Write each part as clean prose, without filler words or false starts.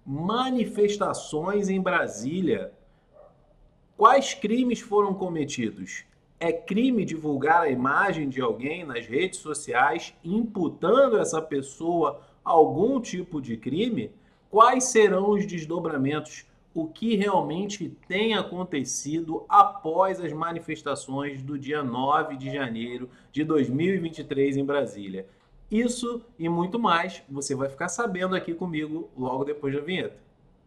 Manifestações em Brasília. Quais crimes foram cometidos? É crime divulgar a imagem de alguém nas redes sociais, imputando essa pessoa algum tipo de crime? Quais serão os desdobramentos? O que realmente tem acontecido após as manifestações do dia 9 de janeiro de 2023 em Brasília? Isso e muito mais você vai ficar sabendo aqui comigo logo depois da vinheta.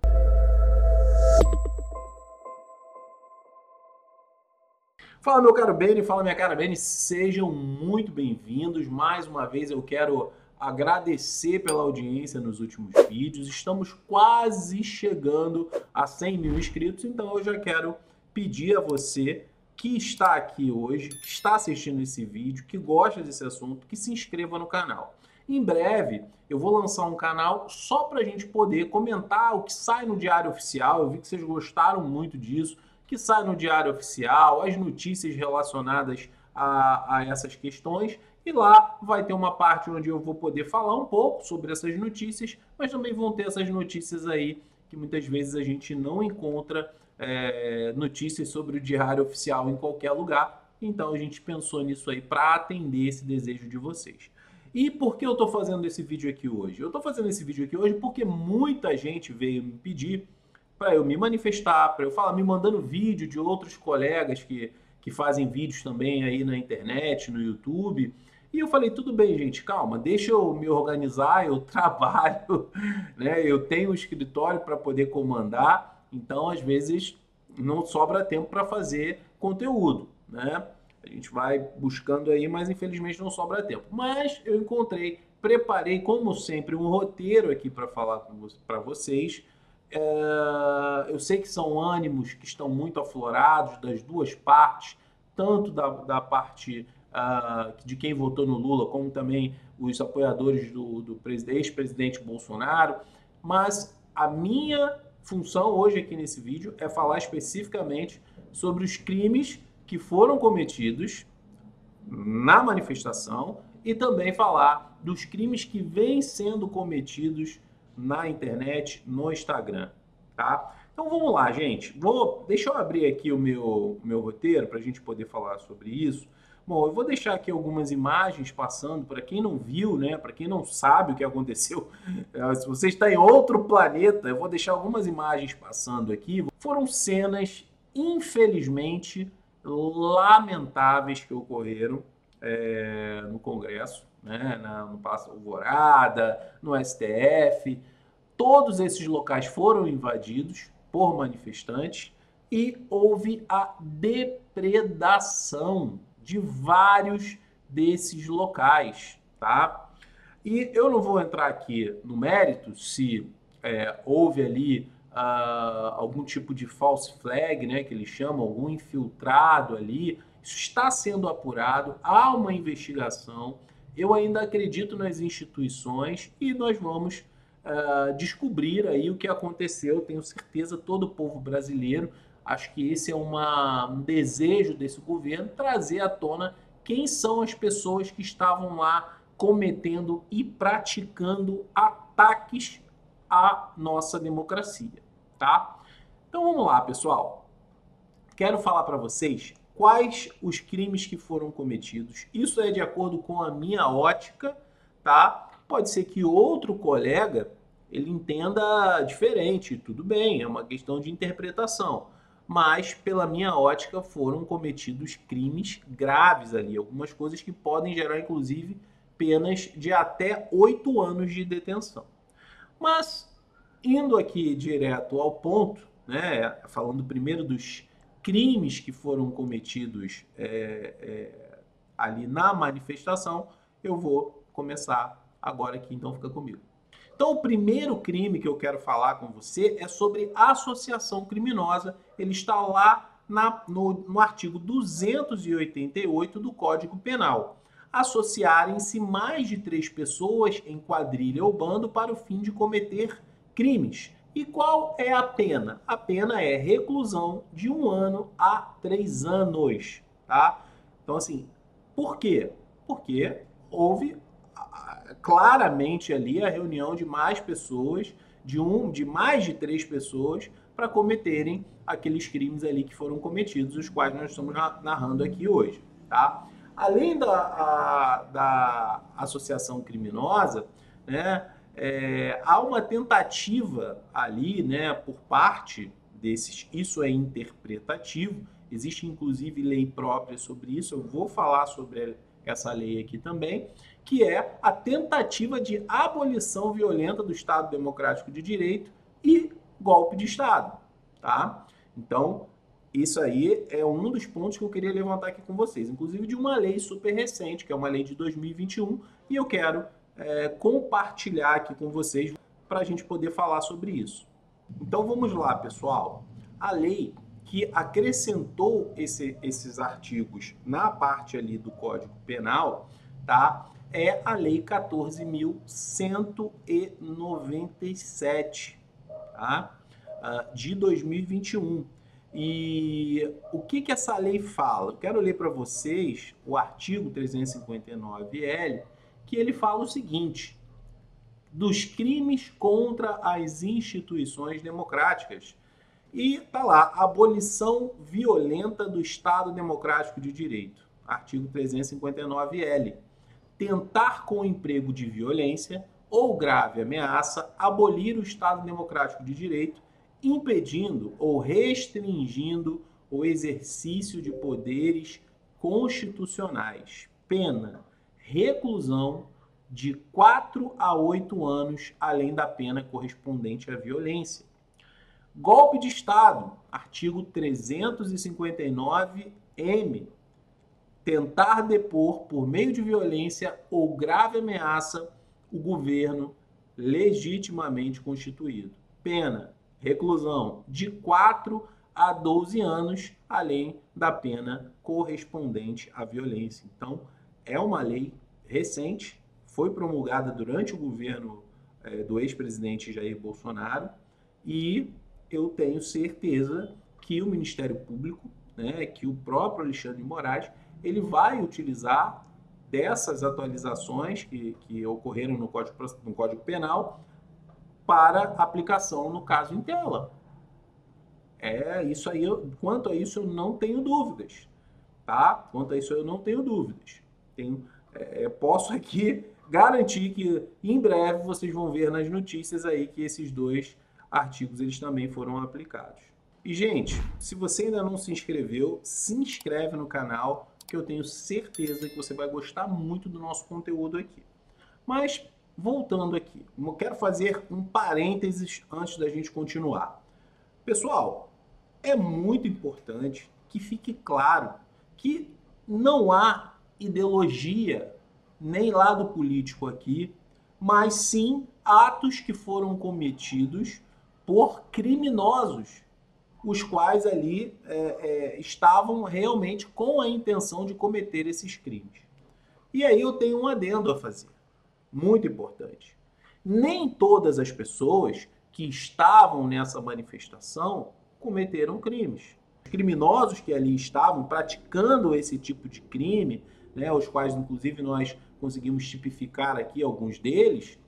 Fala, meu caro Beni, fala, minha cara Beni, sejam muito bem-vindos. Mais uma vez eu quero agradecer pela audiência nos últimos vídeos. Estamos quase chegando a 100 mil inscritos, então eu já quero pedir a você que está aqui hoje, que está assistindo esse vídeo, que gosta desse assunto, que se inscreva no canal. Em breve eu vou lançar um canal só para a gente poder comentar o que sai no Diário Oficial. Eu vi que vocês gostaram muito disso, que sai no Diário Oficial, as notícias relacionadas a essas questões. E lá vai ter uma parte onde eu vou poder falar um pouco sobre essas notícias, mas também vão ter essas notícias aí que muitas vezes a gente não encontra notícias sobre o Diário Oficial em qualquer lugar. Então a gente pensou nisso aí para atender esse desejo de vocês. E por que eu estou fazendo esse vídeo aqui hoje? Eu estou fazendo esse vídeo aqui hoje porque muita gente veio me pedir para eu me manifestar, para eu falar, me mandando vídeo de outros colegas que fazem vídeos também aí na internet, no YouTube. E eu falei, tudo bem, gente, calma, deixa eu me organizar, eu trabalho, né? Eu tenho um escritório para poder comandar, então às vezes não sobra tempo para fazer conteúdo, né? A gente vai buscando aí, mas infelizmente não sobra tempo. Mas eu encontrei, preparei, como sempre, um roteiro aqui para falar para vocês. Eu sei que são ânimos que estão muito aflorados das duas partes, tanto da parte de quem votou no Lula, como também os apoiadores do ex-presidente Bolsonaro. Mas a minha função hoje aqui nesse vídeo é falar especificamente sobre os crimes que foram cometidos na manifestação e também falar dos crimes que vêm sendo cometidos na internet, no Instagram, tá? Então vamos lá, gente. Deixa eu abrir aqui o meu roteiro para a gente poder falar sobre isso. Bom, eu vou deixar aqui algumas imagens passando para quem não viu, né? Para quem não sabe o que aconteceu. Se você está em outro planeta, eu vou deixar algumas imagens passando aqui. Foram cenas, infelizmente, lamentáveis que ocorreram no Congresso, né, no Palácio Alvorada, no STF. Todos esses locais foram invadidos por manifestantes e houve a depredação de vários desses locais, tá? E eu não vou entrar aqui no mérito se houve ali algum tipo de false flag, né, que eles chamam, algum infiltrado ali. Isso está sendo apurado, há uma investigação. Eu ainda acredito nas instituições e nós vamos descobrir aí o que aconteceu. Tenho certeza, todo o povo brasileiro, acho que esse é um desejo desse governo, trazer à tona quem são as pessoas que estavam lá cometendo e praticando ataques à nossa democracia, tá? Então vamos lá, pessoal. Quero falar para vocês quais os crimes que foram cometidos. Isso é de acordo com a minha ótica, tá? Pode ser que outro colega ele entenda diferente, tudo bem, é uma questão de interpretação. Mas, pela minha ótica, foram cometidos crimes graves ali, algumas coisas que podem gerar, inclusive, penas de até 8 anos de detenção. Mas, indo aqui direto ao ponto, né, falando primeiro dos crimes que foram cometidos ali na manifestação, eu vou começar agora aqui, então fica comigo. Então, o primeiro crime que eu quero falar com você é sobre associação criminosa. Ele está lá no artigo 288 do Código Penal. Associarem-se mais de 3 pessoas em quadrilha ou bando para o fim de cometer crimes. E qual é a pena? A pena é reclusão de 1 ano a 3 anos, tá? Então, assim, por quê? Porque houve claramente ali a reunião de mais pessoas, de mais de 3 pessoas para cometerem aqueles crimes ali que foram cometidos, os quais nós estamos narrando aqui hoje, tá? Além da associação criminosa, né, há uma tentativa ali, né, por parte desses, isso é interpretativo, existe inclusive lei própria sobre isso, eu vou falar sobre essa lei aqui também, que é a tentativa de abolição violenta do Estado Democrático de Direito e golpe de Estado, tá? Então, isso aí é um dos pontos que eu queria levantar aqui com vocês, inclusive de uma lei super recente, que é uma lei de 2021, e eu quero compartilhar aqui com vocês para a gente poder falar sobre isso. Então vamos lá, pessoal. A lei que acrescentou esses artigos na parte ali do Código Penal, tá? É a Lei 14.197, tá? De 2021. E o que essa lei fala? Eu quero ler para vocês o artigo 359L, que ele fala o seguinte: dos crimes contra as instituições democráticas. E tá lá, abolição violenta do Estado Democrático de Direito. Artigo 359L. Tentar com emprego de violência ou grave ameaça abolir o Estado Democrático de Direito, impedindo ou restringindo o exercício de poderes constitucionais. Pena: reclusão de 4 a 8 anos, além da pena correspondente à violência. Golpe de Estado, artigo 359-M. Tentar depor por meio de violência ou grave ameaça o governo legitimamente constituído. Pena: reclusão de 4 a 12 anos, além da pena correspondente à violência. Então, é uma lei recente, foi promulgada durante o governo do ex-presidente Jair Bolsonaro, e eu tenho certeza que o Ministério Público, né, que o próprio Alexandre de Moraes, ele vai utilizar dessas atualizações que ocorreram no Código Penal para aplicação no caso em tela. Isso aí, quanto a isso eu não tenho dúvidas, tá? Quanto a isso eu não tenho dúvidas. Posso aqui garantir que em breve vocês vão ver nas notícias aí que esses 2 artigos eles também foram aplicados. E, gente, se você ainda não se inscreveu, se inscreve no canal, que eu tenho certeza que você vai gostar muito do nosso conteúdo aqui. Mas, voltando aqui, eu quero fazer um parênteses antes da gente continuar. Pessoal, é muito importante que fique claro que não há ideologia nem lado político aqui, mas sim atos que foram cometidos por criminosos, os quais ali estavam realmente com a intenção de cometer esses crimes. E aí eu tenho um adendo a fazer, muito importante. Nem todas as pessoas que estavam nessa manifestação cometeram crimes. Os criminosos que ali estavam praticando esse tipo de crime, né, os quais inclusive nós conseguimos tipificar aqui alguns deles,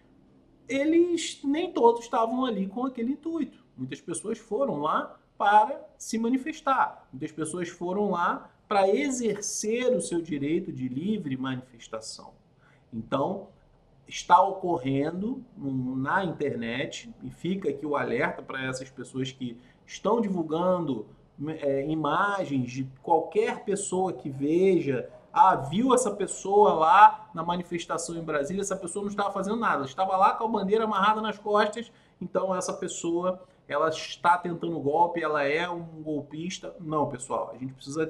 eles nem todos estavam ali com aquele intuito. Muitas pessoas foram lá para se manifestar. Muitas pessoas foram lá para exercer o seu direito de livre manifestação. Então, está ocorrendo na internet, e fica aqui o alerta para essas pessoas que estão divulgando imagens de qualquer pessoa que veja, viu essa pessoa lá na manifestação em Brasília, essa pessoa não estava fazendo nada, ela estava lá com a bandeira amarrada nas costas, então essa pessoa, ela está tentando golpe, ela é um golpista. Não, pessoal, a gente precisa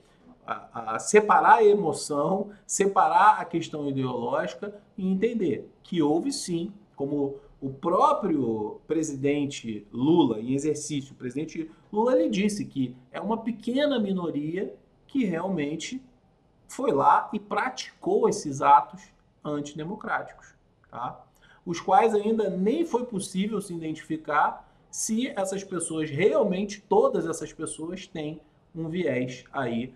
separar a emoção, separar a questão ideológica e entender que houve sim, como o próprio presidente Lula, em exercício, o presidente Lula lhe disse que é uma pequena minoria que realmente foi lá e praticou esses atos antidemocráticos, tá? Os quais ainda nem foi possível se identificar se essas pessoas realmente, todas essas pessoas, têm um viés aí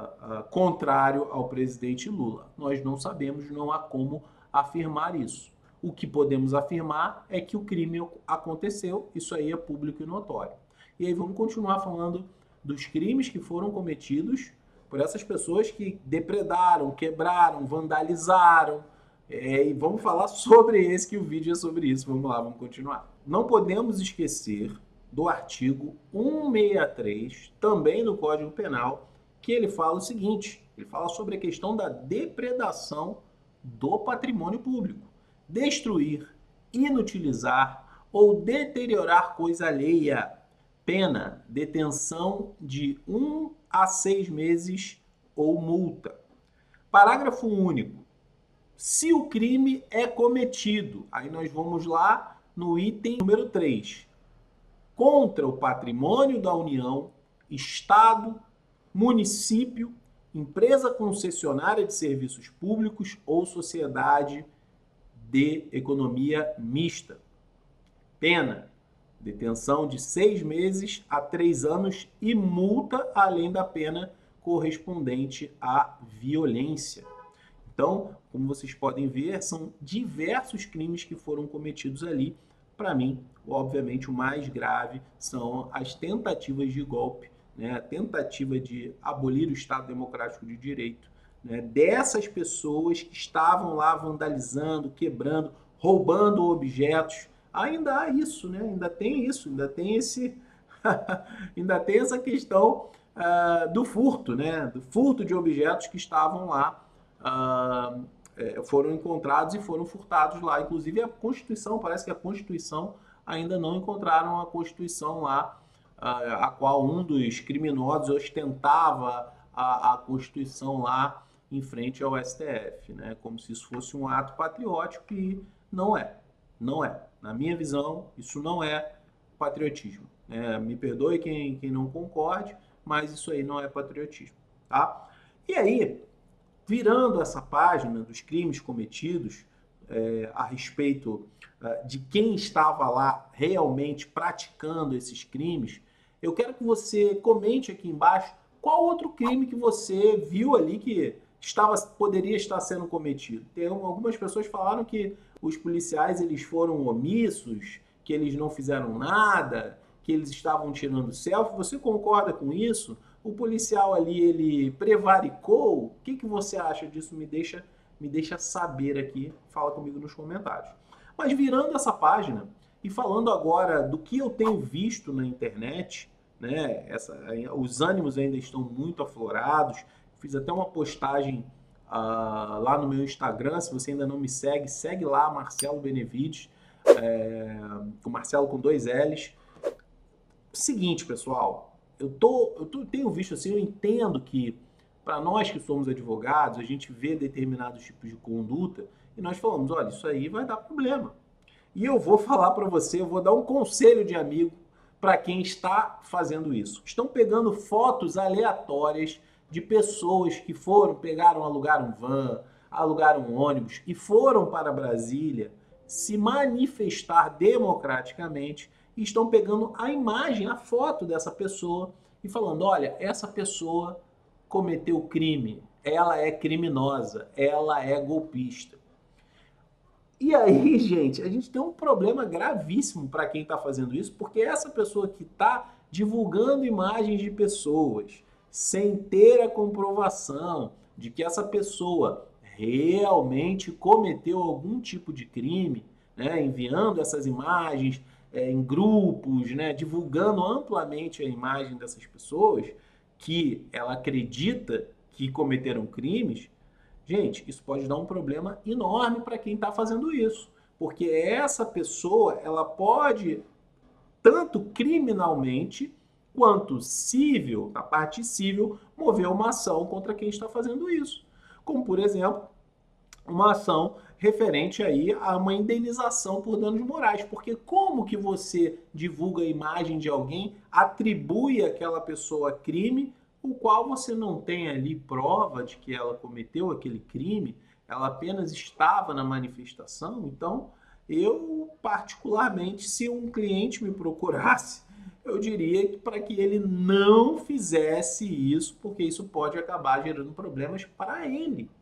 contrário ao presidente Lula. Nós não sabemos, não há como afirmar isso. O que podemos afirmar é que o crime aconteceu, isso aí é público e notório. E aí vamos continuar falando dos crimes que foram cometidos por essas pessoas que depredaram, quebraram, vandalizaram. E vamos falar sobre esse, que o vídeo é sobre isso. Vamos lá, vamos continuar. Não podemos esquecer do artigo 163, também do Código Penal, que ele fala o seguinte, ele fala sobre a questão da depredação do patrimônio público. Destruir, inutilizar ou deteriorar coisa alheia. Pena, detenção de 1 a 6 meses ou multa. Parágrafo único. Se o crime é cometido, aí nós vamos lá no item número 3, contra o patrimônio da União, Estado, município, empresa concessionária de serviços públicos ou sociedade de economia mista. Pena, detenção de 6 meses a 3 anos e multa além da pena correspondente à violência. Então, como vocês podem ver, são diversos crimes que foram cometidos ali. Para mim, obviamente, o mais grave são as tentativas de golpe, né? A tentativa de abolir o Estado Democrático de Direito, né? Dessas pessoas que estavam lá vandalizando, quebrando, roubando objetos. Ainda há isso, né? Ainda tem isso, ainda tem esse, ainda tem essa questão do furto, né? Do furto de objetos que estavam lá, foram encontrados e foram furtados lá. Inclusive a Constituição, parece que a Constituição ainda não encontraram a Constituição lá, a qual um dos criminosos ostentava a Constituição lá em frente ao STF, né? Como se isso fosse um ato patriótico, e não é. Não é. Na minha visão, isso não é patriotismo. Me perdoe quem não concorde, mas isso aí não é patriotismo, tá? E aí, virando essa página dos crimes cometidos a respeito de quem estava lá realmente praticando esses crimes, eu quero que você comente aqui embaixo qual outro crime que você viu ali que poderia estar sendo cometido. Algumas pessoas falaram que os policiais eles foram omissos, que eles não fizeram nada, que eles estavam tirando selfie. Você concorda com isso? O policial ali, ele prevaricou? O que você acha disso? Me deixa saber aqui, fala comigo nos comentários. Mas virando essa página e falando agora do que eu tenho visto na internet, né? Os ânimos ainda estão muito aflorados. Fiz até uma postagem lá no meu Instagram. Se você ainda não me segue, segue lá, Marcelo Benevides, o Marcelo com 2 L's. Seguinte, pessoal, eu tenho visto assim, eu entendo que para nós que somos advogados, a gente vê determinados tipos de conduta e nós falamos, olha, isso aí vai dar problema. E eu vou falar para você, eu vou dar um conselho de amigo para quem está fazendo isso. Estão pegando fotos aleatórias de pessoas que alugaram van, alugaram um ônibus e foram para Brasília se manifestar democraticamente, e estão pegando a imagem, a foto dessa pessoa e falando, olha, essa pessoa cometeu crime, ela é criminosa, ela é golpista. E aí, gente, a gente tem um problema gravíssimo para quem está fazendo isso, porque essa pessoa que está divulgando imagens de pessoas sem ter a comprovação de que essa pessoa realmente cometeu algum tipo de crime, né, enviando essas imagens em grupos, né, divulgando amplamente a imagem dessas pessoas que ela acredita que cometeram crimes, gente, isso pode dar um problema enorme para quem está fazendo isso, porque essa pessoa ela pode, tanto criminalmente quanto civil, na parte civil, mover uma ação contra quem está fazendo isso. Como, por exemplo, uma ação referente aí a uma indenização por danos morais. Porque como que você divulga a imagem de alguém, atribui àquela pessoa crime, o qual você não tem ali prova de que ela cometeu aquele crime, ela apenas estava na manifestação? Então, eu particularmente, se um cliente me procurasse, eu diria que para que ele não fizesse isso, porque isso pode acabar gerando problemas para ele.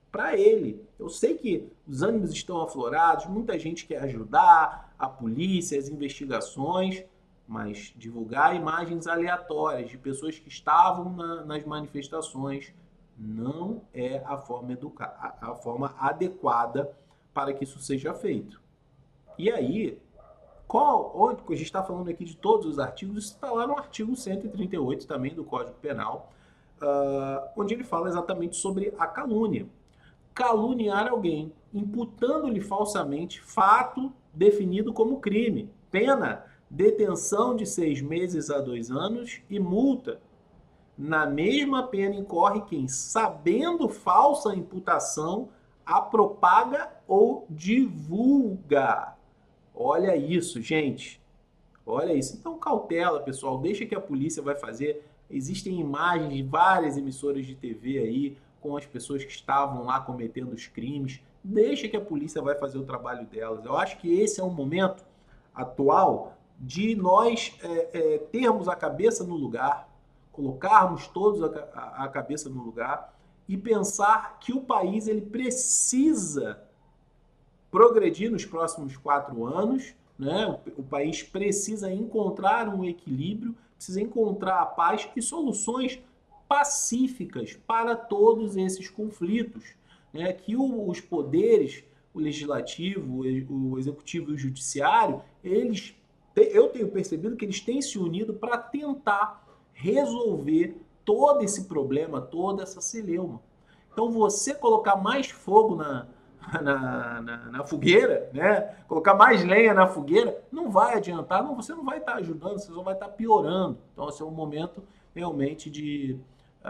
para ele. Eu sei que os ânimos estão aflorados, muita gente quer ajudar, a polícia, as investigações, mas divulgar imagens aleatórias de pessoas que estavam nas manifestações não é a forma adequada para que isso seja feito. E aí, onde a gente está falando aqui de todos os artigos, isso está lá no artigo 138 também do Código Penal, onde ele fala exatamente sobre a calúnia. Caluniar alguém, imputando-lhe falsamente fato definido como crime. Pena, detenção de 6 meses a 2 anos e multa. Na mesma pena incorre quem, sabendo falsa imputação, a propaga ou divulga. Olha isso, gente. Olha isso. Então, cautela, pessoal. Deixa que a polícia vai fazer. Existem imagens de várias emissoras de TV aí com as pessoas que estavam lá cometendo os crimes. Deixa que a polícia vai fazer o trabalho delas. Eu acho que esse é um momento atual de nós termos a cabeça no lugar, colocarmos todos a cabeça no lugar e pensar que o país ele precisa progredir nos próximos 4 anos, né? O país precisa encontrar um equilíbrio, precisa encontrar a paz e soluções pacíficas para todos esses conflitos, né? Que os poderes, o legislativo, o executivo e o judiciário, eu tenho percebido que eles têm se unido para tentar resolver todo esse problema, toda essa celeuma. Então, você colocar mais fogo na fogueira, né? Colocar mais lenha na fogueira, não vai adiantar, você não vai estar ajudando, você só vai estar piorando. Então, esse é um momento realmente de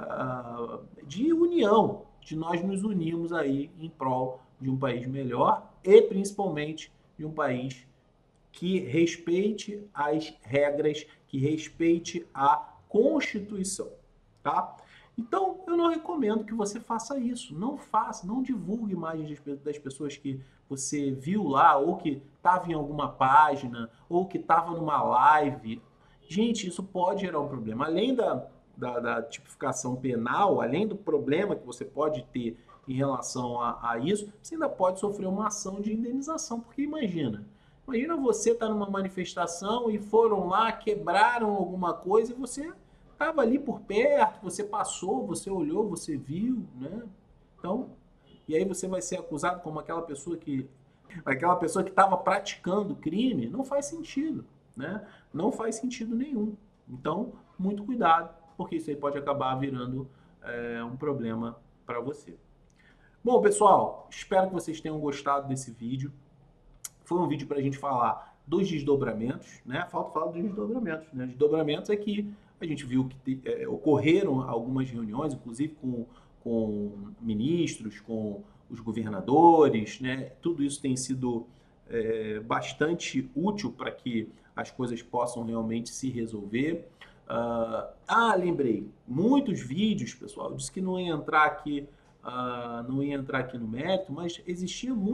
união, de nós nos unirmos aí em prol de um país melhor e principalmente de um país que respeite as regras, que respeite a Constituição, tá? Então, eu não recomendo que você faça isso. Não faça, não divulgue imagens das pessoas que você viu lá, ou que estava em alguma página, ou que estava numa live. Gente, isso pode gerar um problema. Além da tipificação penal, além do problema que você pode ter em relação a isso, você ainda pode sofrer uma ação de indenização. Porque imagina você estar numa manifestação e foram lá, quebraram alguma coisa e você estava ali por perto, você passou, você olhou, você viu, né? Então, e aí você vai ser acusado como aquela pessoa que estava praticando crime. Não faz sentido, né? Não faz sentido nenhum. Então, muito cuidado, porque isso aí pode acabar virando um problema para você. Bom, pessoal, espero que vocês tenham gostado desse vídeo. Foi um vídeo para a gente falar dos desdobramentos, né? Falta falar dos desdobramentos, né? Desdobramentos é que a gente viu que ocorreram algumas reuniões, inclusive com ministros, com os governadores, né? Tudo isso tem sido bastante útil para que as coisas possam realmente se resolver. Lembrei, muitos vídeos, pessoal, eu disse que não ia entrar aqui no mérito, mas existiam, né,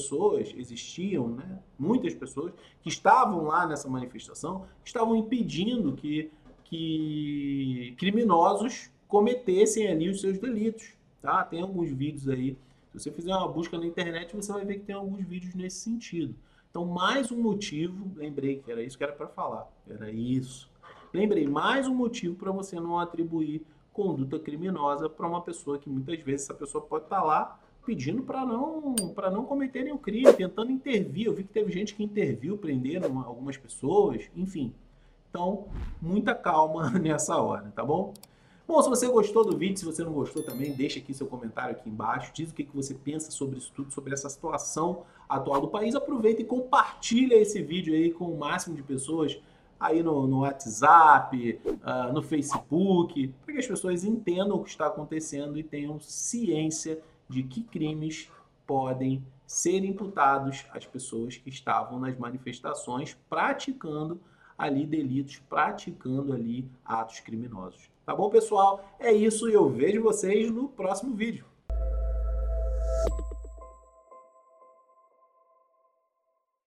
muitas pessoas que estavam lá nessa manifestação, que estavam impedindo que criminosos cometessem ali os seus delitos, tá? Tem alguns vídeos aí, se você fizer uma busca na internet, você vai ver que tem alguns vídeos nesse sentido. Então, mais um motivo, lembrei que era isso que era para falar, era isso. Lembrei, mais um motivo para você não atribuir conduta criminosa para uma pessoa que muitas vezes essa pessoa pode estar lá pedindo para não cometerem o crime, tentando intervir. Eu vi que teve gente que interviu, prenderam algumas pessoas, enfim. Então, muita calma nessa hora, tá bom? Bom, se você gostou do vídeo, se você não gostou também, deixa aqui seu comentário aqui embaixo, diz o que você pensa sobre isso tudo, sobre essa situação atual do país. Aproveita e compartilha esse vídeo aí com o máximo de pessoas aí no WhatsApp, no Facebook, para que as pessoas entendam o que está acontecendo e tenham ciência de que crimes podem ser imputados às pessoas que estavam nas manifestações praticando ali delitos, praticando ali atos criminosos. Tá bom, pessoal? É isso e eu vejo vocês no próximo vídeo.